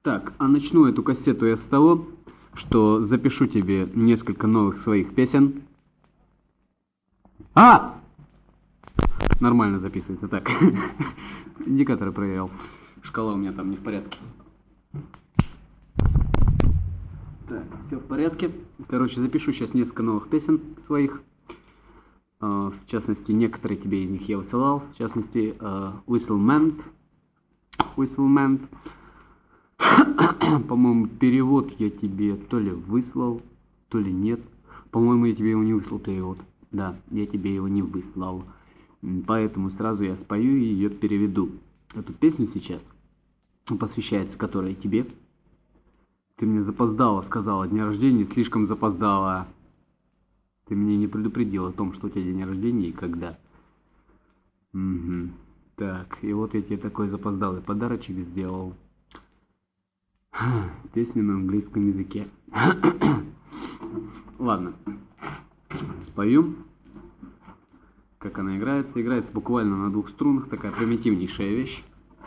Так, а начну эту кассету я с того, что запишу тебе несколько новых своих песен. Нормально записывается, так. Индикаторы проверял. Шкала у меня там не в порядке. Так, все в порядке. Короче, запишу сейчас несколько новых песен своих. В частности, некоторые тебе из них я высылал. В частности, Whistlement. По-моему, перевод я тебе то ли выслал, то ли нет. По-моему, я тебе его не выслал, перевод. Да, я тебе его не выслал. Поэтому сразу я спою и ее переведу. Эту песню сейчас, посвящается которой тебе. Ты мне запоздала, сказала, день рождения, слишком запоздала. Ты меня не предупредил о том, что у тебя день рождения и когда. Угу. Так, и вот я тебе такой запоздалый подарочек сделал. Песня на английском языке. Ладно. Спою. Как она играется? Играется буквально на 2 струнах. Такая примитивнейшая вещь.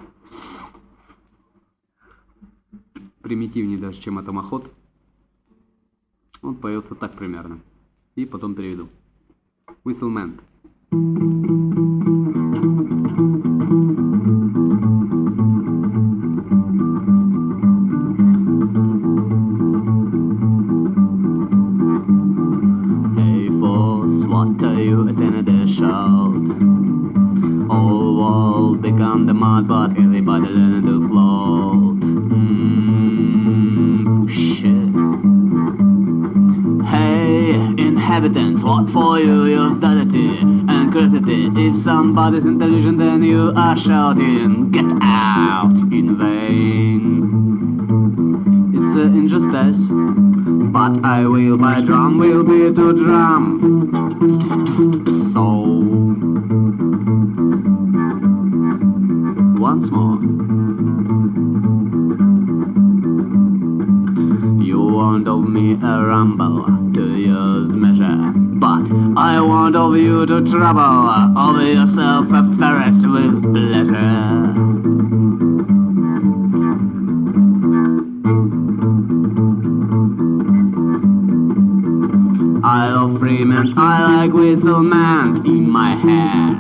Примитивнее даже, чем атомоход. Он поется так примерно. И потом переведу. Whistlement. Hey boss, what are you attending the show? All world become the mud, but everybody learn to float. Shit. Hey, inhabitants, what for you your stability and curiosity? If somebody's intelligent, then you are shouting, get out in vain. It's an injustice, but I will by drum will be to drum. So once more. You want of me a rumble to use measure, but I want of you to trouble over yourself a ferret with pleasure. I love Freeman, I like Whistleman in my hair.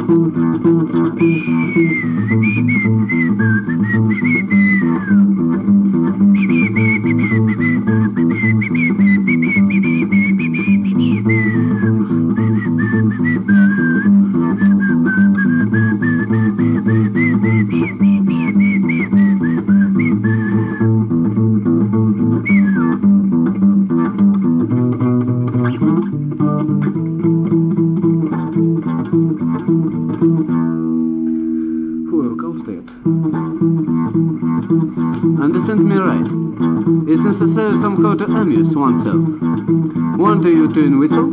Understand me right. It's necessary somehow to amuse oneself. Want you to whistle?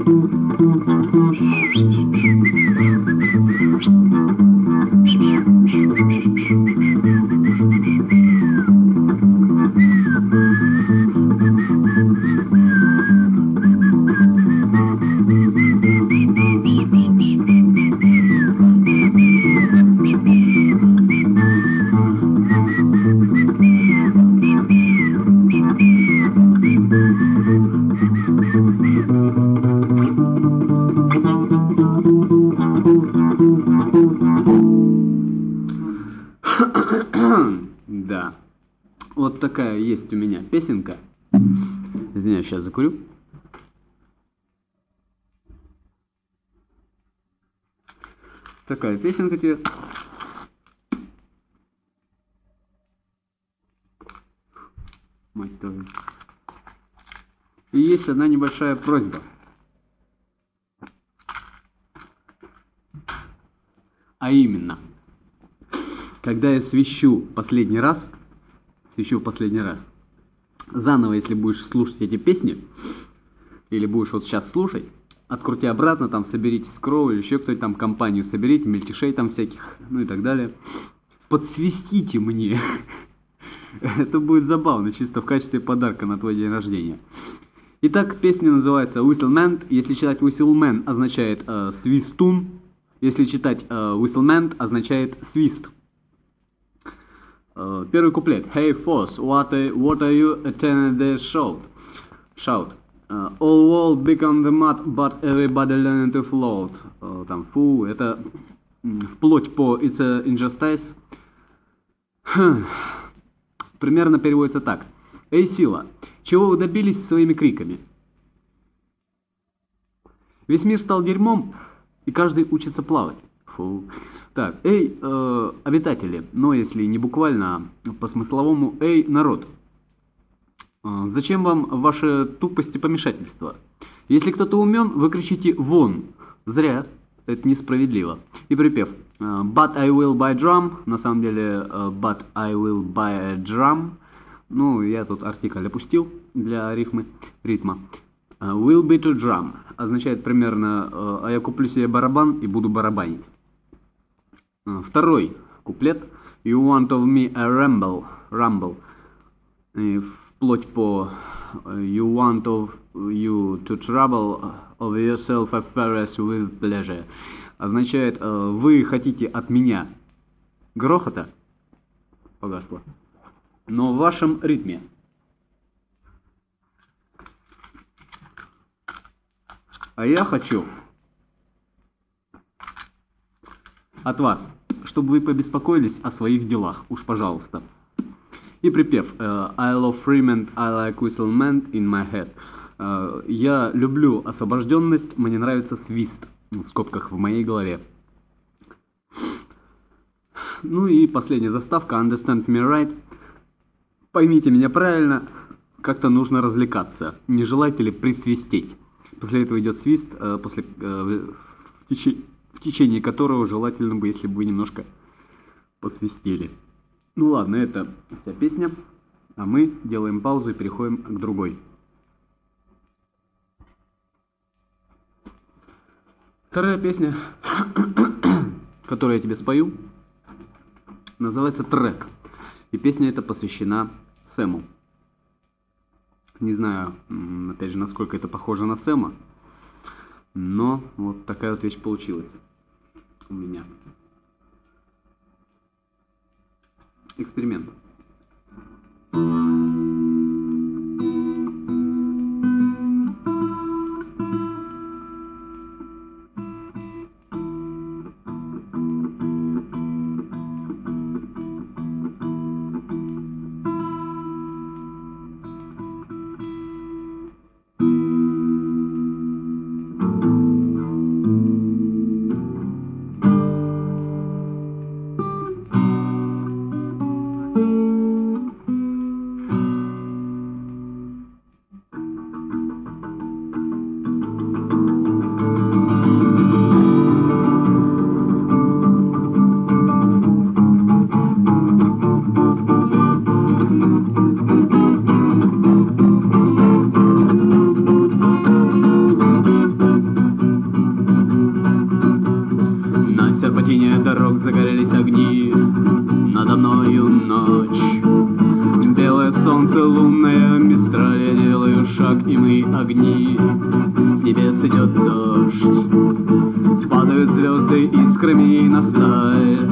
Да, вот такая есть у меня песенка. Извиняюсь, сейчас закурю. Такая песенка тебе. Мать твою. И есть одна небольшая просьба. А именно, когда я свищу последний раз, заново, если будешь слушать эти песни, или будешь вот сейчас слушать, открути обратно, там соберитесь с Кроу, или еще кто-то там компанию соберите, мельтешей там всяких, ну и так далее. Подсвистите мне. Это будет забавно, чисто в качестве подарка на твой день рождения. Итак, песня называется Whistlement. Если читать Whistleman, означает свистун. Если читать Whistlement, означает свист. Первый куплет. Hey Foss, what are you attending the shout? Shout. All world become the mud, but everybody learning to float. Там фу, это вплоть по It's a injustice. Примерно переводится так. Эй, сила, чего вы добились своими криками? Весь мир стал дерьмом, и каждый учится плавать. Фу. Так, эй, обитатели, но если не буквально, а по-смысловому, эй, народ. Зачем вам ваша тупость и помешательство? Если кто-то умен, вы кричите «вон». Зря, это несправедливо. И припев «But I will buy drum», на самом деле «But I will buy a drum». Ну, я тут артикль опустил для ритма. Will be to drum означает примерно «а я куплю себе барабан и буду барабанить». Второй куплет You want of me a rumble. И вплоть по You want of you to trouble of yourself affairs with pleasure означает вы хотите от меня грохота, погасло, но в вашем ритме. А я хочу от вас, чтобы вы побеспокоились о своих делах, уж пожалуйста. И припев I love freement, I like whistlement in my head. Я люблю освобожденность, мне нравится свист, в скобках, в моей голове. Ну и последняя заставка Understand me right. Поймите меня правильно, как-то нужно развлекаться. Не желаете ли присвистеть? После этого идет свист, в течение которого желательно бы, если бы вы немножко посвистели. Ну ладно, это вся песня, а мы делаем паузу и переходим к другой. Вторая песня, которую я тебе спою, называется «Трек». И песня эта посвящена Сэму. Не знаю, опять же, насколько это похоже на Сэма, но вот такая вот вещь получилась у меня. Эксперимент. Дорог загорелись огни, надо мною ночь. Белое солнце лунное, мистраль, я делаю шаг, и мы огни. С небес идет дождь, падают звезды искрами на сталь.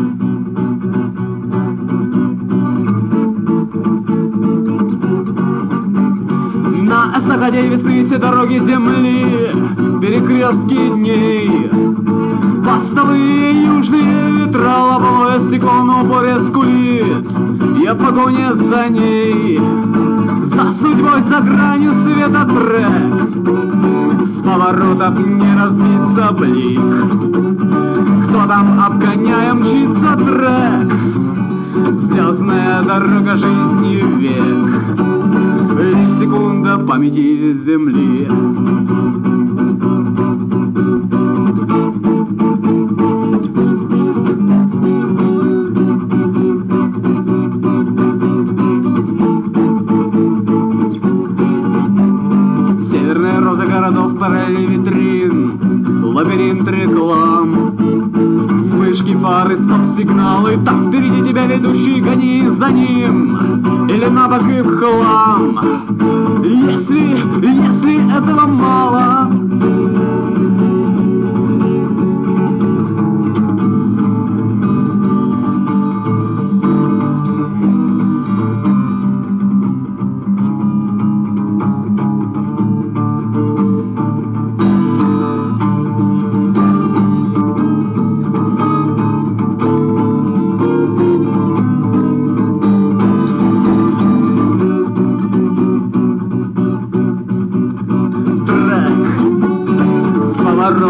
На эстакаде весны все дороги земли, перекрестки дней. Постовые южные ветра, лобовое стекло на упоре скулит. Я в погоне за ней, за судьбой, за гранью света трек. С поворотов не разбится блик. Кто там, обгоняя, мчится трек? Звездная дорога жизни век, лишь секунда памяти земли. Северные розы городов, параллели витрин, лабиринт реклам. Вспышки, фары, стоп-сигналы, там впереди тебя ведущий, гони за ним, или на бок и в хлам. Если этого мало,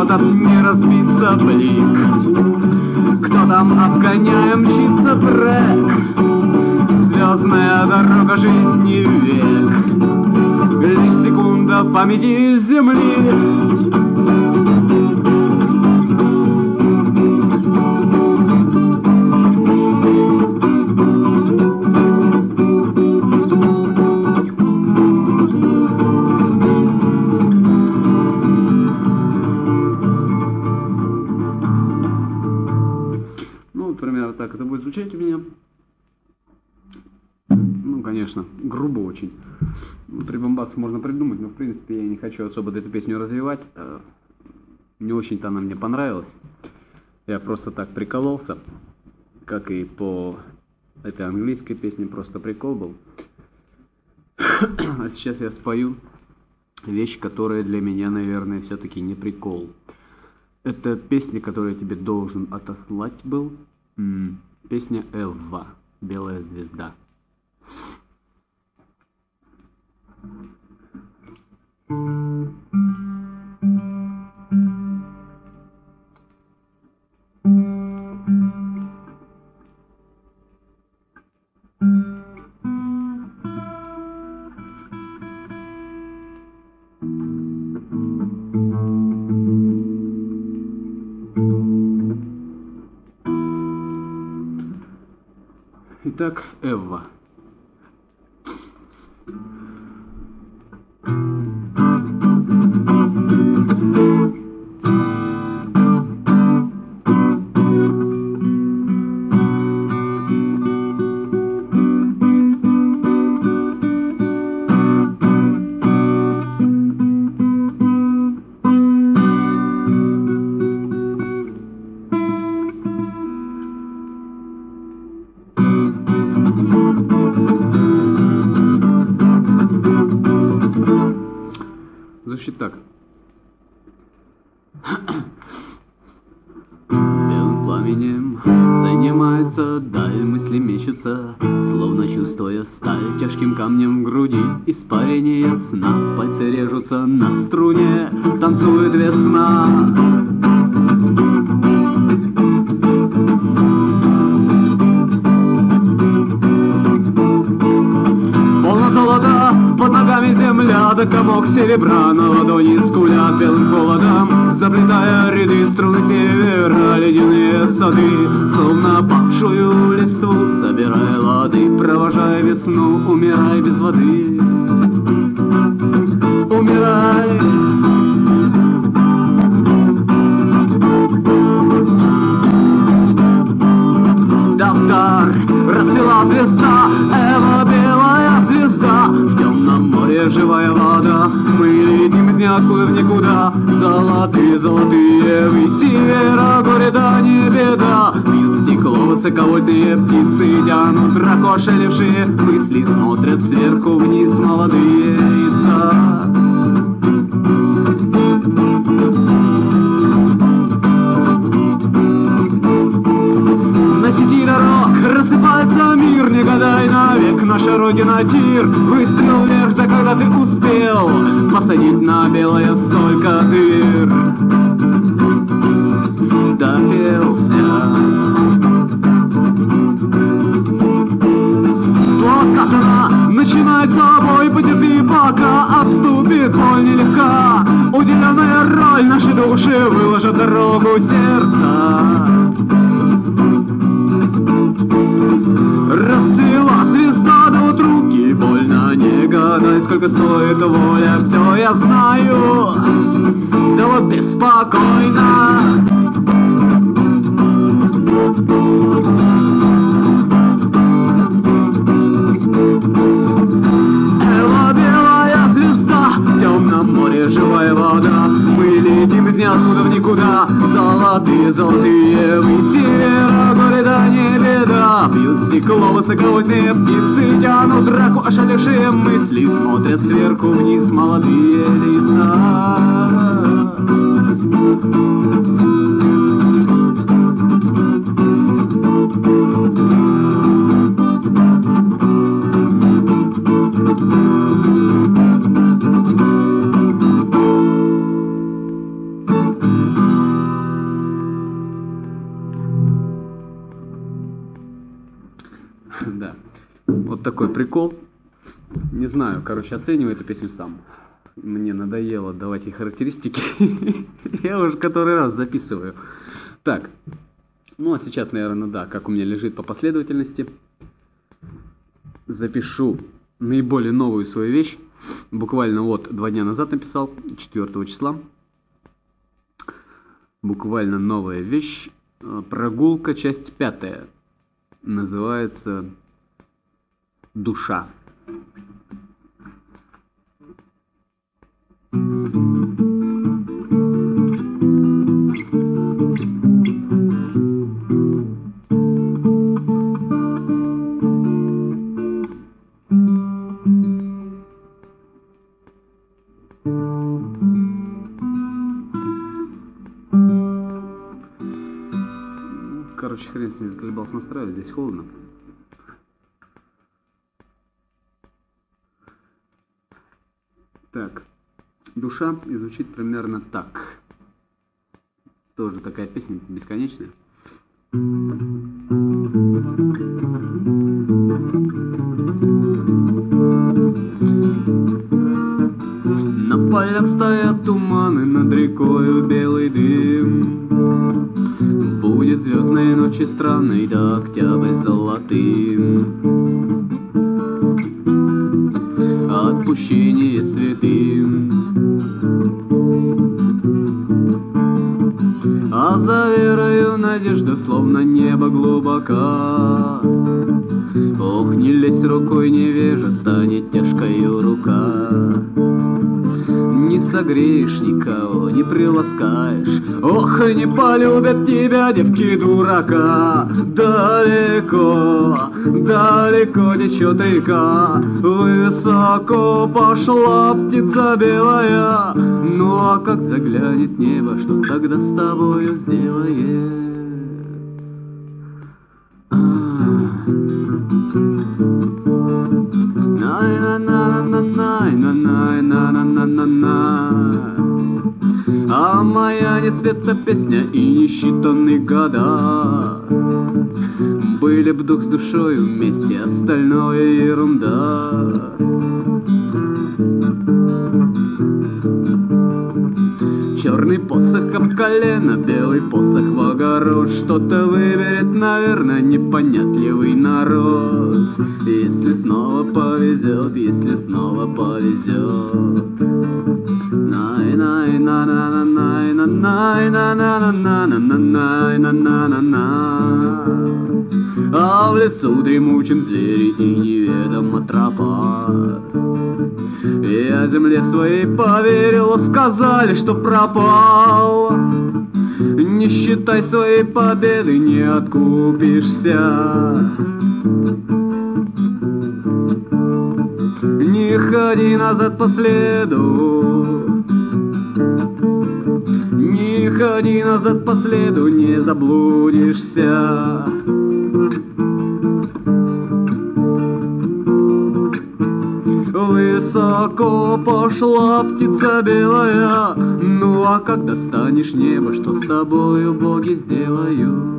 этот не разбится блик. Кто там, обгоняя, мчится трек, звездная дорога жизни век, лишь секунда памяти земли. Примерно так это будет звучать у меня. Ну, конечно, грубо очень. Прибамбасы можно придумать, но в принципе я не хочу особо эту песню развивать. Не очень-то она мне понравилась. Я просто так прикололся, как и по этой английской песне, просто прикол был. А сейчас я спою вещь, которая для меня, наверное, все-таки не прикол. Это песня, которую я тебе должен отослать был. Песня Элва, «Белая звезда». Итак, Эвва. Звучит так. Белым пламенем занимается даль, мысли мечутся, словно чувствуя сталь, тяжким камнем в груди испарение сна, пальцы режутся на струне, танцует весна. Полно золота, под ногами земля, да комок серебра на ладони скулят белым холодом, заплетая ряды струны севера, ледяные сады, словно павшую листву, собирая лады, провожая весну, умирай без воды, умирай. Давтар, расцвела звезда, Эва, белая звезда, в темном море живая вода, мы летим из ниоткуда в никуда, золотые, золотые вы севера, горе да не беда, бьют стекло высоковольтные птицы, тянут ракошелевшие мысли, смотрят сверху вниз молодые лица. На сети дорог рассыпается мир, не гадай навек, наша родина тир. Выстрел вверх, да когда ты успел посадить на белое столько дыр. Допелся. Слово сказано, начинается бой, потерпи, пока отступит боль нелегка. Уделенная роль, наши души выложат дорогу сердца. Расцвела звезда, да вот руки больно, не гадай, сколько стоит воля, все я знаю, да вот беспокойно. Эва, белая звезда, в темном море живая вода, мы летим из ниоткуда в никуда, золотые, золотые вы севера, горе да не беда, бьют стекло высоковольтные птицы, тянут драку ошалевшие мысли, смотрят сверху вниз молодые лица. такой прикол. Не знаю, короче, оценивай эту песню сам. Мне надоело давать ей характеристики. Я уже который раз записываю. Так. Ну, а сейчас, наверное, да, как у меня лежит по последовательности. Запишу наиболее новую свою вещь. Буквально вот 2 дня назад написал, 4 числа. Буквально новая вещь. Прогулка, часть 5. Называется «Душа». Короче, хрен с ним, заколебался настраивать, здесь холодно. Так, «Душа» и звучит примерно так. Тоже такая песня бесконечная. На полях стоят туманы, над рекою белый дым. Будет звездные ночи странной, да октябрь золотым. Отпущение святым. А за верою надежда, словно небо глубока. Ох, не лезь рукой, невежа, станет тяжкою рука. Не согреешь никого, не приласкаешь. Ох, не полюбят тебя девки дурака. Далеко, далеко течет река, высоко пошла птица белая. Ну а как заглянет небо, что тогда с тобою сделает? А моя не света песня и не считаны года. Были б дух с душою вместе, остальное ерунда. Черный посох об колено, белый посох в огород. Что-то выберет, наверное, непонятливый народ. Если снова повезет, если снова повезет. А в лесу дремучем звери и неведома тропа. Я земле своей поверил, сказали, что пропал. Не считай своей победы, не откупишься. Не ходи назад по следу. Не ходи назад по следу, не заблудишься. Высоко пошла птица белая. Ну а как достанешь небо, что с тобою боги сделают?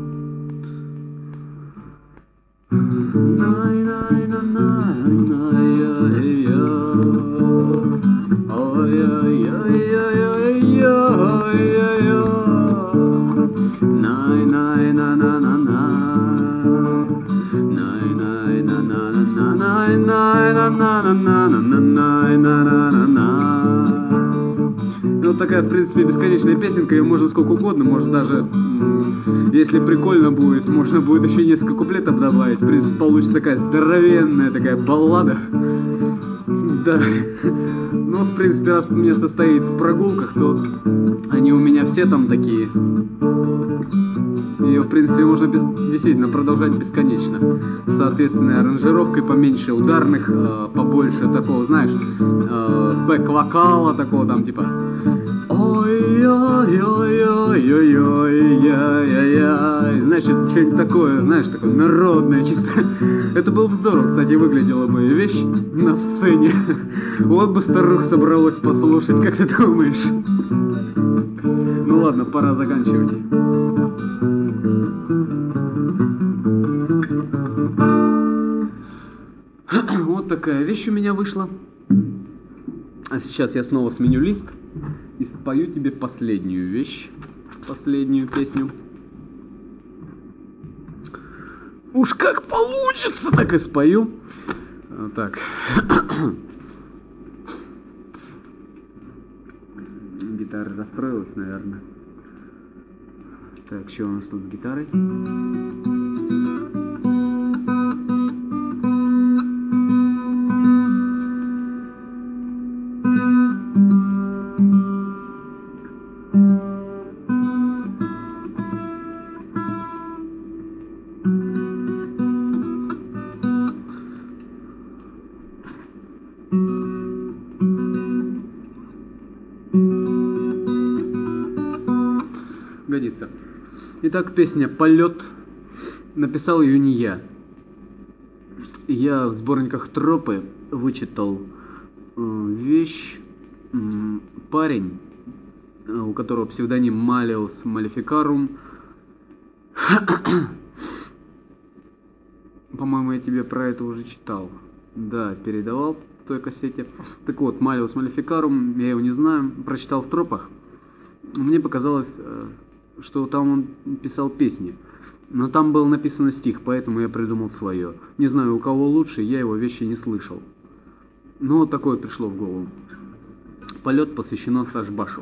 Ну, такая, в принципе, бесконечная песенка, ее можно сколько угодно, может даже, если прикольно будет, можно будет еще несколько куплетов добавить. В принципе, получится такая здоровенная такая баллада. Да. Ну, в принципе, раз мне состоит в прогулках, то они у меня все там такие. Ее, в принципе, можно действительно продолжать бесконечно. Соответственно, аранжировкой поменьше ударных, побольше такого, знаешь, бэк-вокала такого там, типа ой-ой-ой-ой-ой-ой-ой-ой-ой. Значит, что-нибудь такое, знаешь, такое народное, чисто. Это было бы здорово, кстати, выглядела бы вещь на сцене. Вот бы старух собралось послушать, как ты думаешь? Ну ладно, пора заканчивать. Вот такая вещь у меня вышла. А сейчас я снова сменю лист и спою тебе последнюю вещь, последнюю песню. Уж как получится, так и спою. Так. Гитара расстроилась, наверное. Так, что у нас тут с гитарой? Годится. Итак, песня «Полет». Написал ее не я. Я в сборниках «Тропы» вычитал вещь. Парень, у которого псевдоним Малеус Малефикарум. По-моему, я тебе про это уже читал. Да, передавал в той кассете. Так вот, Малеус Малефикарум, я его не знаю, прочитал в «Тропах». Мне показалось, что там он писал песни. Но там был написан стих, поэтому я придумал свое. Не знаю, у кого лучше, я его вещи не слышал. Но вот такое пришло в голову. «Полет» посвящено Сашбашу.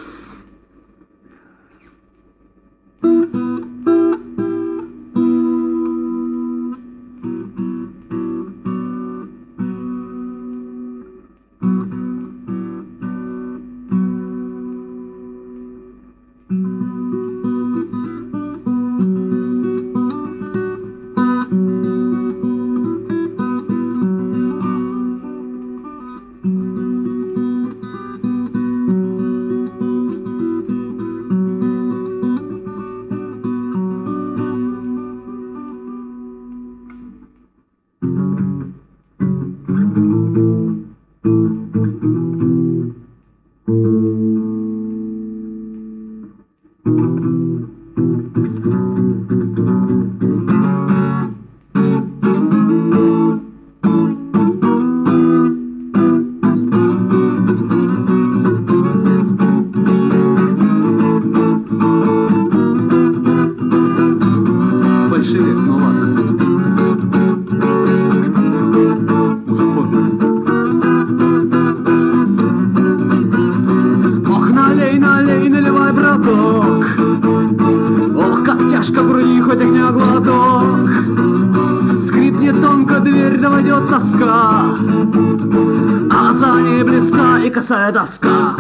Ох, как тяжко в груди, хоть огня глоток. Скрипнет тонко дверь, да войдет тоска, а за ней близка и косая доска.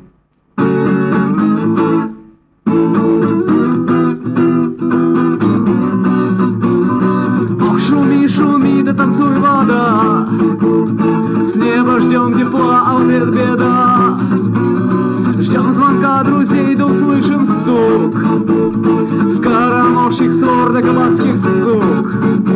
Ох, шуми, шуми, да танцуй, вода. С неба ждем тепла, а в ответ беда. Ждем звонка друзей, да услышим стук скоромовших свор да кабацких сук.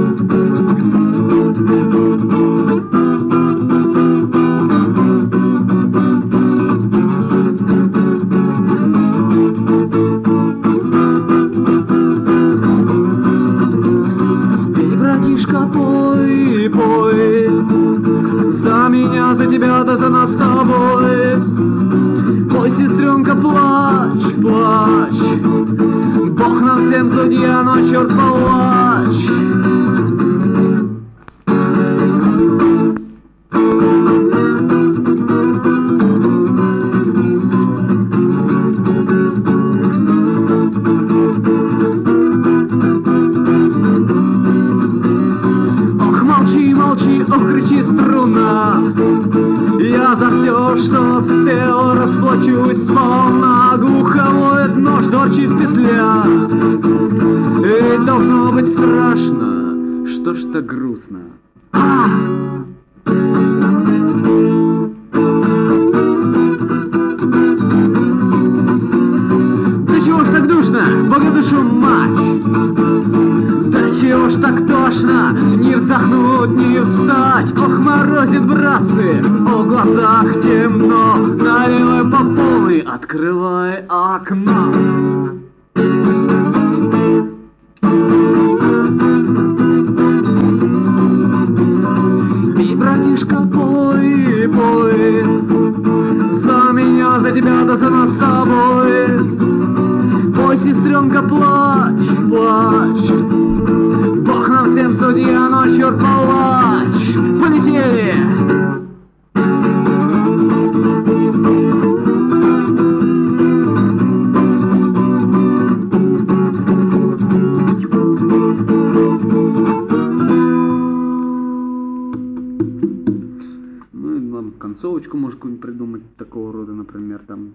Пей, братишка, пой, пой, за меня, за тебя, да за нас с тобой. Ой, сестренка, плачь, плачь, Бог нам всем судья, но черт палач. Ох, молчи, молчи, ох, кричи струна. Я за все, что спел, расплачусь сполна. Глухо воет нож, торчит петля. И должно быть страшно, что ж так грустно. Да чего ж так душно, Бога душу мать? Да чего ж так тошно, не вздохнуть, не встать. Ох, морозит, братцы, о глазах темно. Наливай по полной, открывай окно. Пой, братишка, пой, пой, за меня, за тебя, да за нас с тобой. Пой, сестренка, плачь, плачь, Бог нам всем судья, но черт палач. Полетели! Ну и нам концовочку может какую-нибудь придумать такого рода, например, там.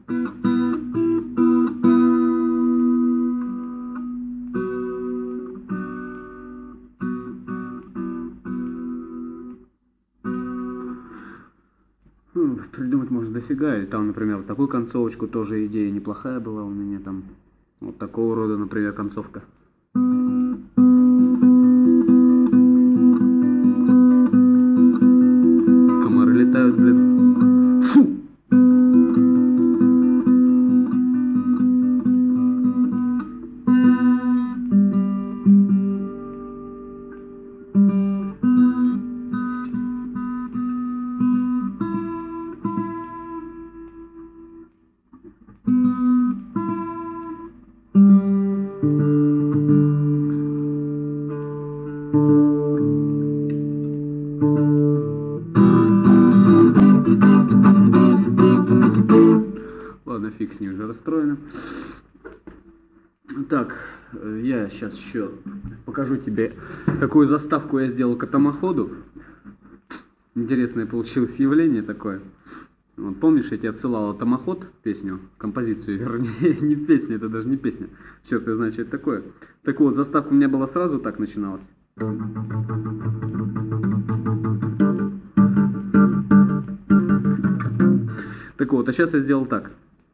Придумать можно дофига, или там, например, вот такую концовочку, тоже идея неплохая была у меня там. Вот такого рода, например, концовка. Комары летают, блин. Фу! Ладно, фиг с ним, уже расстроено. Так, я сейчас еще покажу тебе, какую заставку я сделал к атомоходу. Интересное получилось явление такое. Вот, помнишь, я тебе отсылал «Атомоход» песню, композицию, вернее, не песня, это даже не песня. Черт, я знаю, что это такое. Так вот, заставка у меня была сразу так начиналась. Так вот, а сейчас я сделал так.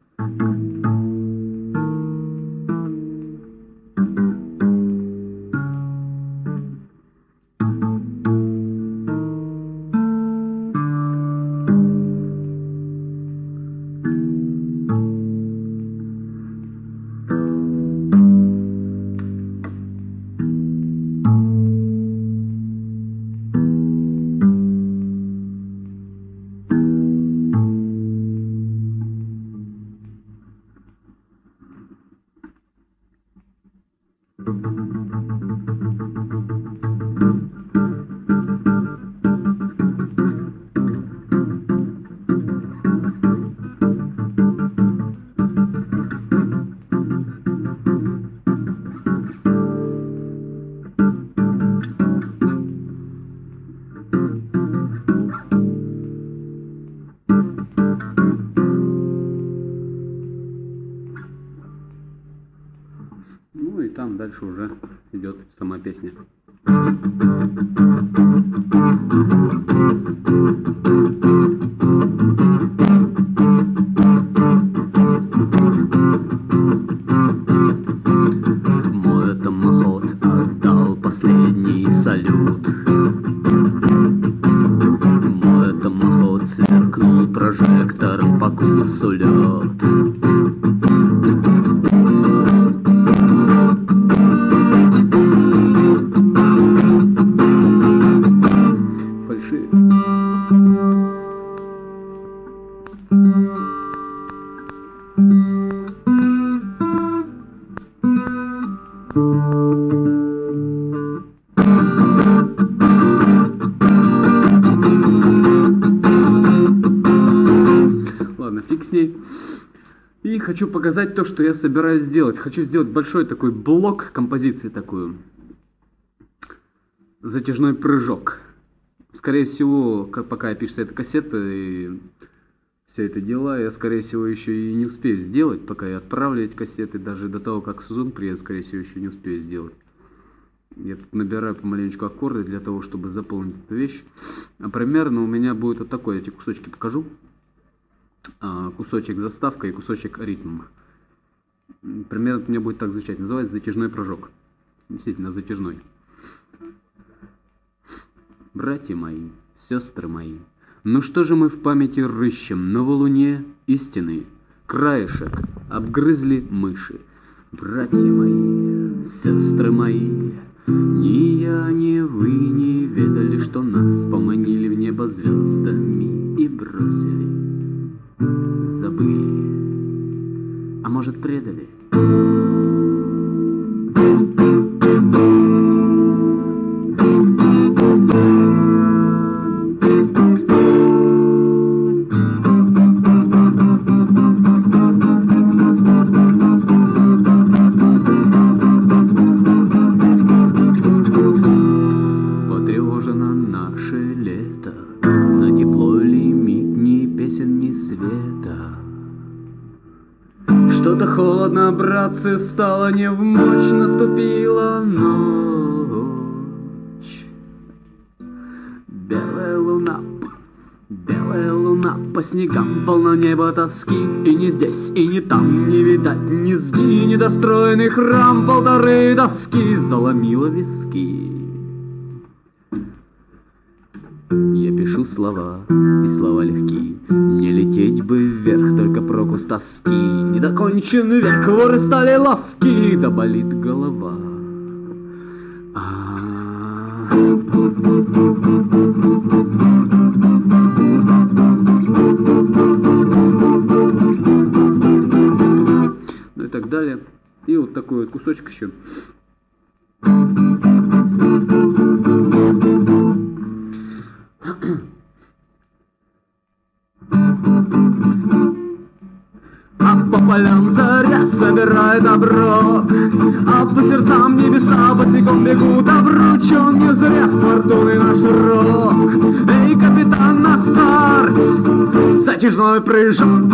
Ну и там дальше уже идет сама песня. Мой атомоход отдал последний салют. Мой атомоход сверкнул прожектором по курсу лед. Ладно, фиг с ней. И хочу показать то, что я собираюсь сделать. Хочу сделать большой такой блок композиции такую. Затяжной прыжок. Скорее всего, пока я пишу эта кассета и все это дела, я, скорее всего, еще и не успею сделать, пока я отправлю эти кассеты, даже до того, как Сузун приедет, скорее всего, еще не успею сделать. Я тут набираю помаленечку аккорды для того, чтобы заполнить эту вещь. А примерно у меня будет вот такой, эти кусочки покажу. Кусочек заставка и кусочек ритм. Примерно у меня будет так звучать. Называется затяжной прыжок. Действительно затяжной. Братья мои, сестры мои, ну что же мы в памяти рыщем на валуне истины? Краешек обгрызли мыши. Братья мои, сестры мои, ни я, ни вы не ведали, что нас поманили в небо небо звездами и бросили. Забыли, а может предали. Что-то холодно, братцы, стало невмочь, наступила ночь. Белая луна по снегам, полно неба тоски. И ни здесь, и ни там не видать низги, недостроенный храм, полторы доски заломило виски. Я пишу слова, и слова легки. Не лететь бы вверх, только проку с тоски. Недокончен век, воры стали ловки, да болит голова. Ну и так далее. И вот такой вот кусочек еще. А по полям заря собирает оброк, а по сердцам небеса босиком бегут, обручен не зря с фортуной наш рок. Эй, капитан, на старт, затяжной прыжок.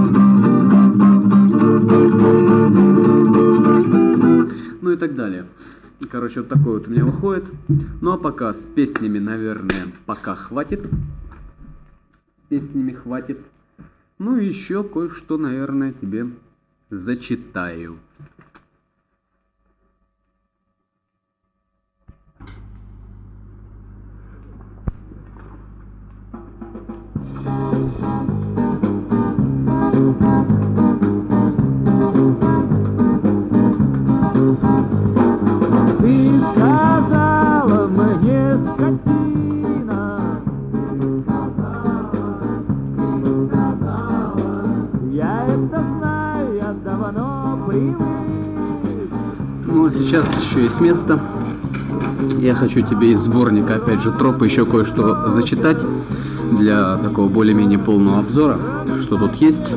Ну и так далее. Короче, вот такой вот у меня выходит. Ну а пока с песнями, наверное, пока хватит. С песнями хватит. Ну и еще кое-что, наверное, тебе зачитаю. Ты сказала мне, скотина, я это знаю, я давно привык. Ну а сейчас еще есть место. Я хочу тебе из сборника, опять же, тропы еще кое-что зачитать для такого более-менее полного обзора, что тут есть.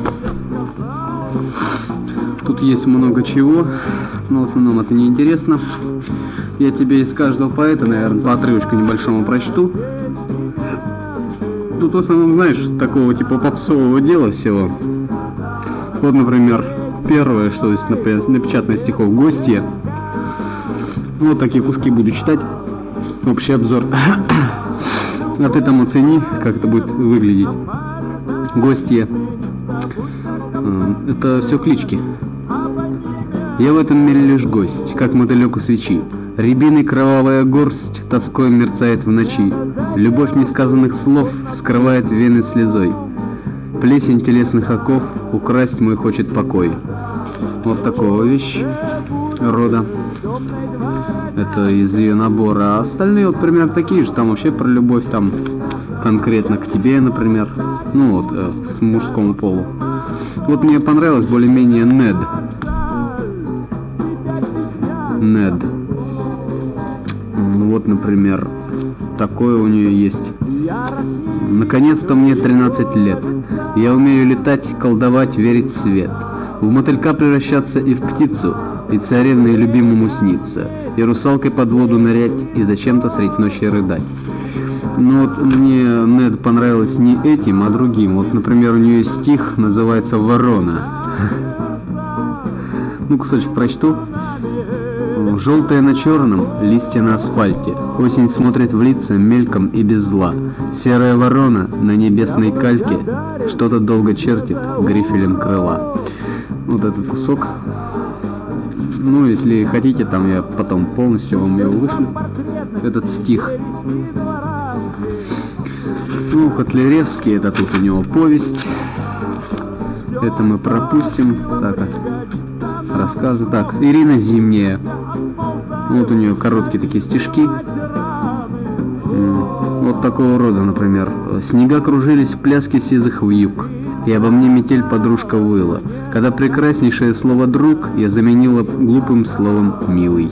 Тут есть много чего, но в основном это не интересно. Я тебе из каждого поэта, наверное, по отрывочку небольшому прочту. Тут в основном, знаешь, такого типа попсового дела всего. Вот, например, первое, что здесь напечатано из стихов: «Гостья». Вот такие куски буду читать. Общий обзор. А ты там оцени, как это будет выглядеть. «Гостья». Это все клички. Я в этом мире лишь гость, как мотылек у свечи. Рябиной кровавая горсть тоской мерцает в ночи. Любовь несказанных слов скрывает вены слезой. Плесень телесных оков украсть мой хочет покой. Вот такого вещь рода. Это из ее набора. А остальные вот примерно такие же. Там вообще про любовь, там конкретно к тебе, например. Ну вот, к мужскому полу. Вот мне понравилось более-менее Нед. Нед. Вот, например, такое у нее есть. Наконец-то мне 13 лет. Я умею летать, колдовать, верить в свет. В мотылька превращаться и в птицу, и царевной любимому сниться, и русалкой под воду нырять, и зачем-то средь ночи рыдать. Но вот мне Нед понравилось не этим, а другим. Вот, например, у нее стих называется «Ворона». Ну, кусочек прочту. Желтое на черном, листья на асфальте. Осень смотрит в лица мельком и без зла. Серая ворона на небесной кальке что-то долго чертит грифелем крыла. Вот этот кусок. Ну, если хотите, там я потом полностью вам его вышлю. Этот стих. Ну, Котляревский, это тут у него повесть. Это мы пропустим. Так, рассказы. Так, Ирина Зимняя. Вот у нее короткие такие стишки. Вот вот такого рода, например. Снега кружились в пляске сизых вьюг, и обо мне метель подружка выла. Когда прекраснейшее слово «друг» я заменила глупым словом «милый».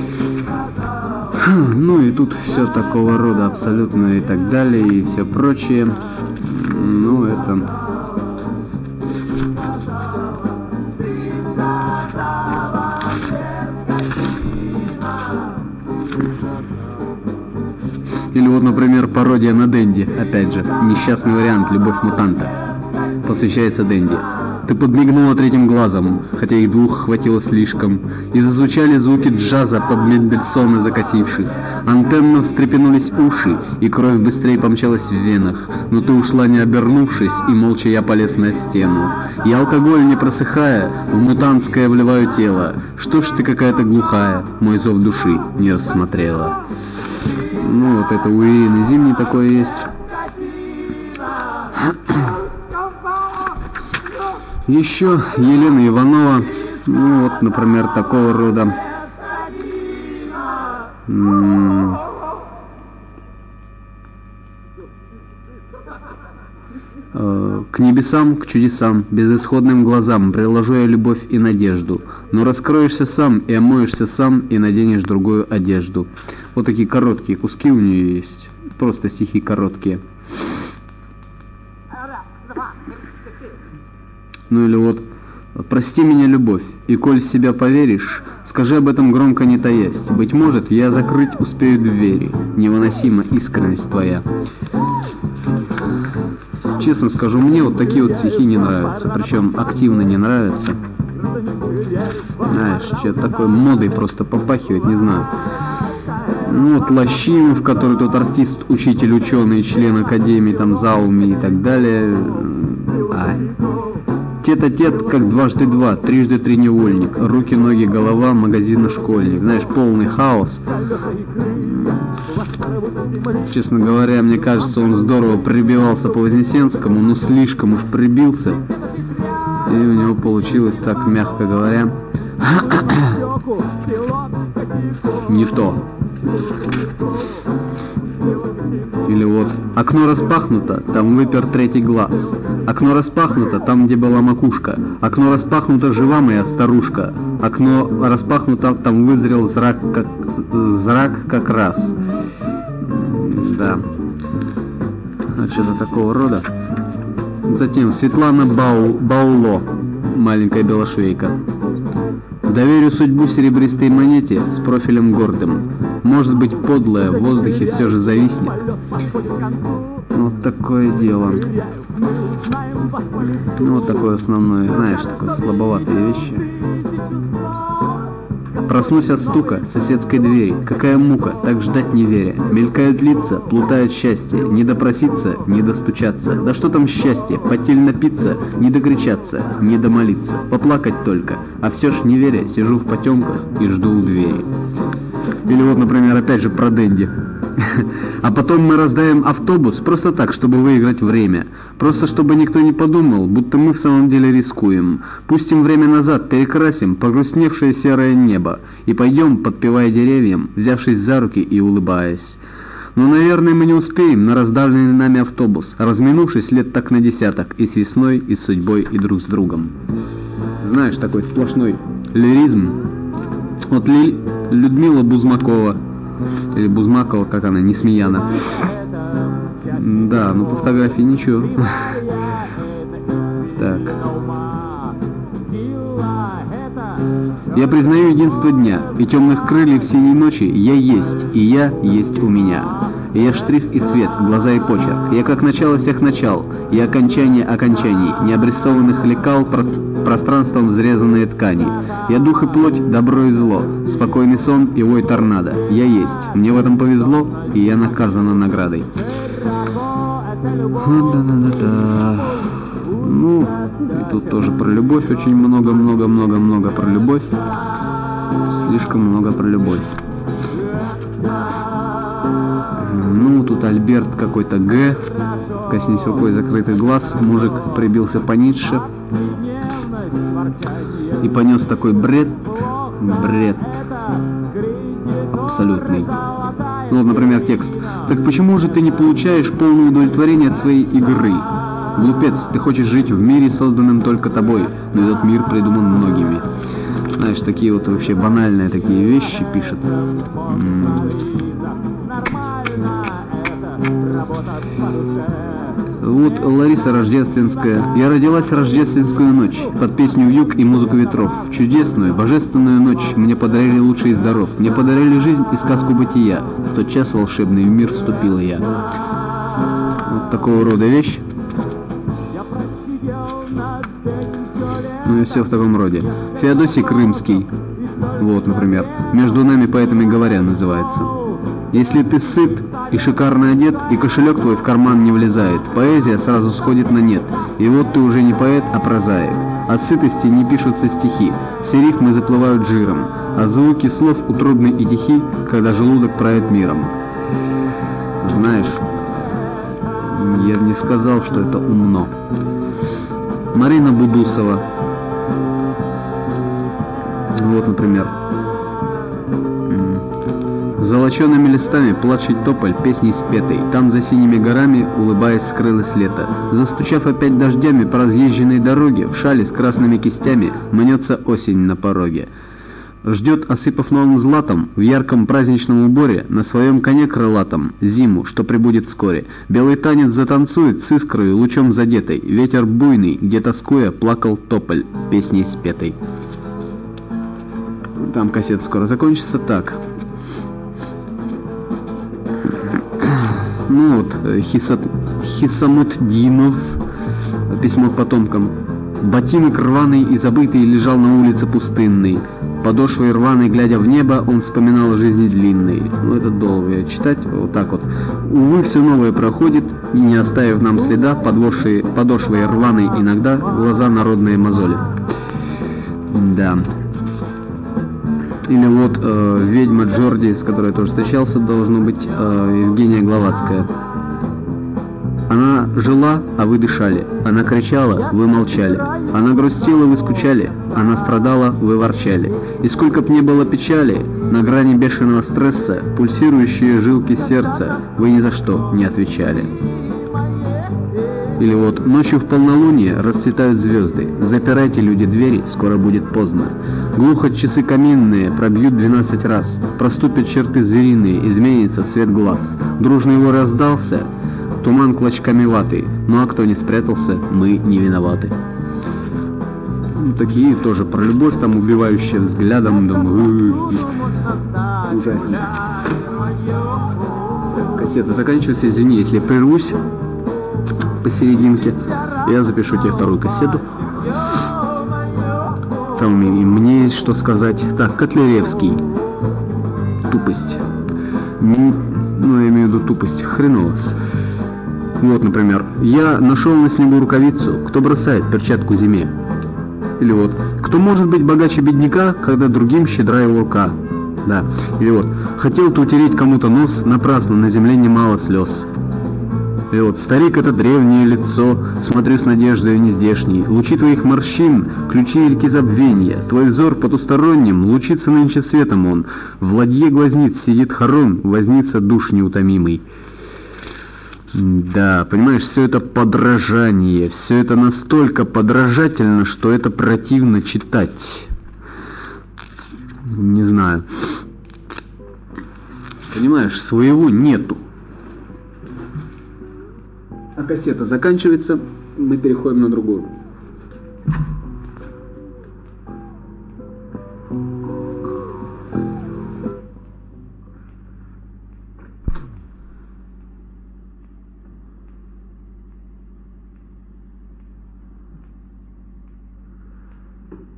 Ну и тут все такого рода абсолютно и так далее, и все прочее. Ну это... Или вот, например, пародия на Дэнди, опять же, несчастный вариант «Любовь мутанта». Посвящается Дэнди. Ты подмигнула третьим глазом, хотя их двух хватило слишком, и зазвучали звуки джаза под Мендельсона закосивших. Антенно встрепенулись уши, и кровь быстрее помчалась в венах, но ты ушла не обернувшись, и молча я полез на стену. И алкоголь, не просыхая, в мутантское вливаю тело. Что ж ты какая-то глухая, мой зов души не рассмотрела. Ну вот это у Ирины Зимней такое есть. Еще Елена Иванова, ну вот, например, такого рода. К небесам, к чудесам, безысходным глазам приложу я любовь и надежду. Но раскроешься сам и омоешься сам и наденешь другую одежду. Вот такие короткие куски у нее есть. Просто стихи короткие. Ну или вот: прости меня, любовь, и коль себя поверишь, скажи об этом громко не таясь. Быть может, я закрыть успею двери. Невыносима искренность твоя. Честно скажу, мне вот такие вот стихи не нравятся, причем активно не нравятся. Знаешь, что-то такое модой просто попахивает, не знаю. Ну вот Лощинов, который тот артист, учитель, ученый, член академии, там, Зауми и так далее. Тет-а-тет, как дважды два, трижды три невольник. Руки, ноги, голова, магазина школьник. Знаешь, полный хаос. Честно говоря, мне кажется, он здорово прибивался по Вознесенскому, но слишком уж прибился. И у него получилось так, мягко говоря, не то. Или вот: окно распахнуто, там выпер третий глаз. Окно распахнуто, там, где была макушка. Окно распахнуто, жива моя старушка. Окно распахнуто, там вызрел зрак как раз. Да. Что-то такого рода. Затем Светлана Бауло, маленькая белошвейка. Доверю судьбу серебристой монете с профилем гордым. Может быть, подлая в воздухе все же зависнет. Вот такое дело. Ну, вот такое основное, знаешь, такое слабоватые вещи. Проснусь от стука соседской двери. Какая мука, так ждать не веря. Мелькают лица, плутают счастье. Не допроситься, не достучаться. Да что там счастье, потель напиться, не докричаться, не домолиться. Поплакать только. А все ж не веря, сижу в потемках и жду у двери. Или вот, например, опять же про Дэнди. А потом мы раздаем автобус просто так, чтобы выиграть время. Просто чтобы никто не подумал, будто мы в самом деле рискуем. Пустим время назад, перекрасим погрустневшее серое небо и пойдем, подпевая деревьям, взявшись за руки и улыбаясь. Но, наверное, мы не успеем на раздавленный нами автобус, разминувшись лет так на десяток и с весной, и с судьбой, и друг с другом. Знаешь, такой сплошной лиризм. Вот Людмила Бузмакова, или Бузмакова, как она, Несмеяна. Да, ну по фотографии ничего. Так. Я признаю единство дня и темных крыльев синей ночи. Я есть, и я есть у меня. Я штрих и цвет, глаза и почерк. Я как начало всех начал. Я окончание окончаний, необрисованных лекал пространством взрезанные ткани. Я дух и плоть, добро и зло, спокойный сон и вой торнадо. Я есть, мне в этом повезло, и я наказана наградой. Ну, и тут тоже про любовь очень много про любовь. Слишком много про любовь. Ну, тут Альберт какой-то Г. Коснись рукой закрытый глаз. Мужик прибился по Ницше. И понес такой бред абсолютный. Ну вот, например, текст. Так почему же ты не получаешь полное удовлетворение от своей игры? Глупец, ты хочешь жить в мире, созданном только тобой, но этот мир придуман многими. Знаешь, такие вот вообще банальные такие вещи пишет. Вот Лариса Рождественская. Я родилась в рождественскую ночь, под песню «Вьюг» и музыку ветров. Чудесную, божественную ночь мне подарили лучший из даров. Мне подарили жизнь и сказку бытия. В тот час волшебный в мир вступила я. Вот такого рода вещь. Ну и все в таком роде. Феодосий Крымский. Вот, например. «Между нами поэтами говоря» называется. Если ты сыт и шикарно одет, и кошелек твой в карман не влезает, поэзия сразу сходит на нет. И вот ты уже не поэт, а прозаик. От сытости не пишутся стихи, все рифмы заплывают жиром, а звуки слов утробны и тихи, когда желудок правит миром. Знаешь, я не сказал, что это умно. Марина Будусова. Вот, например. Золочеными листами плачет тополь песней спетой. Там за синими горами, улыбаясь, скрылось лето. Застучав опять дождями по разъезженной дороге, в шале с красными кистями мнется осень на пороге. Ждет, осыпав новым златом, в ярком праздничном уборе, на своем коне крылатом, зиму, что прибудет вскоре. Белый танец затанцует с искрою, лучом задетой. Ветер буйный, где тоскуя, плакал тополь песней спетой. Там кассета скоро закончится. Так. Ну вот, Хисамутдинов, письмо к потомкам. Ботинок рваный и забытый лежал на улице пустынной. Подошвой рваной, глядя в небо, он вспоминал о жизни длинной. Ну, это долго читать, вот так вот. Увы, все новое проходит, и не оставив нам следа, подошвой рваной иногда глаза народные мозоли. Да. Или вот ведьма Джорди, с которой я тоже встречался, должно быть Евгения Гловацкая. Она жила, а вы дышали. Она кричала, вы молчали. Она грустила, вы скучали. Она страдала, вы ворчали. И сколько б ни было печали, на грани бешеного стресса, пульсирующие жилки сердца, вы ни за что не отвечали. Или вот ночью в полнолуние расцветают звезды. Запирайте, люди, двери, скоро будет поздно. Глухо часы каминные пробьют 12 раз. Проступят черты звериные, изменится цвет глаз. Дружный вой раздался, туман клочками ваты. Ну а кто не спрятался, мы не виноваты. Ну, такие тоже про любовь, там убивающие взглядом. Ужасно. Кассета заканчивается, извини, если я прервусь посерединке, я запишу тебе вторую кассету. Там и мне есть что сказать. Так, Котляревский. Тупость. Ну, я имею в виду тупость. Хреново. Вот, например. Я нашел на снегу рукавицу. Кто бросает перчатку зиме? Или вот. Кто может быть богаче бедняка, когда другим щедра его рука? Да. Или вот. Хотел ты утереть кому-то нос, напрасно, на земле немало слез. И вот, старик, это древнее лицо, смотрю с надеждой нездешней. Лучи твоих морщин, ключи ильки забвенья. Твой взор потусторонним, лучится нынче светом он. В ладье глазниц сидит хорон, возница душ неутомимый. Да, понимаешь, все это подражание, все это настолько подражательно, что это противно читать. Не знаю. Понимаешь, своего нету. А кассета заканчивается, мы переходим на другую.